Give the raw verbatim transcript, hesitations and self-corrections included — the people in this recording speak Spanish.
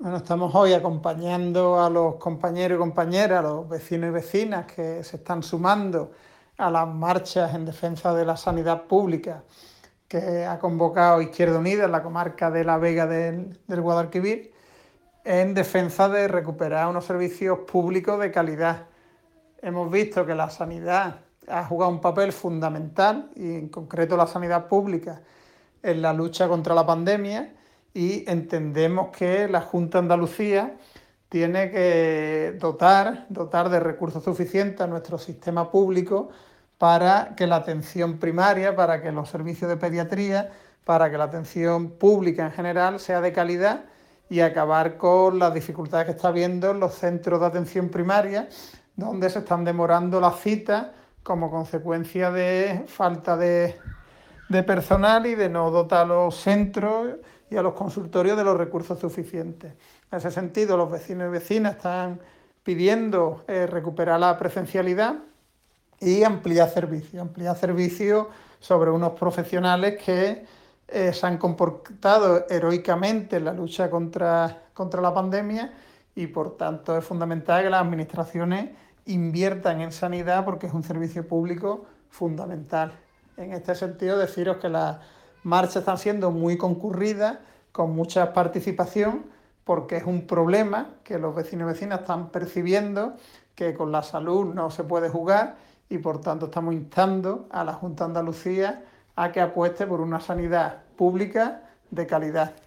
Bueno, estamos hoy acompañando a los compañeros y compañeras, a los vecinos y vecinas que se están sumando a las marchas en defensa de la sanidad pública que ha convocado Izquierda Unida en la comarca de La Vega del, del Guadalquivir, en defensa de recuperar unos servicios públicos de calidad. Hemos visto que la sanidad ha jugado un papel fundamental, y en concreto la sanidad pública, en la lucha contra la pandemia, y entendemos que la Junta de Andalucía tiene que dotar, dotar de recursos suficientes a nuestro sistema público para que la atención primaria, para que los servicios de pediatría, para que la atención pública en general sea de calidad y acabar con las dificultades que está habiendo en los centros de atención primaria, donde se están demorando las citas como consecuencia de falta de, de personal y de no dotar a los centros y a los consultorios de los recursos suficientes. En ese sentido, los vecinos y vecinas están pidiendo eh, recuperar la presencialidad y ampliar servicios, ampliar servicios sobre unos profesionales que eh, se han comportado heroicamente en la lucha contra, contra la pandemia, y por tanto es fundamental que las administraciones inviertan en sanidad porque es un servicio público fundamental. En este sentido, deciros que las marchas están siendo muy concurridas, con mucha participación, porque es un problema que los vecinos y vecinas están percibiendo, que con la salud no se puede jugar, y por tanto estamos instando a la Junta de Andalucía a que apueste por una sanidad pública de calidad.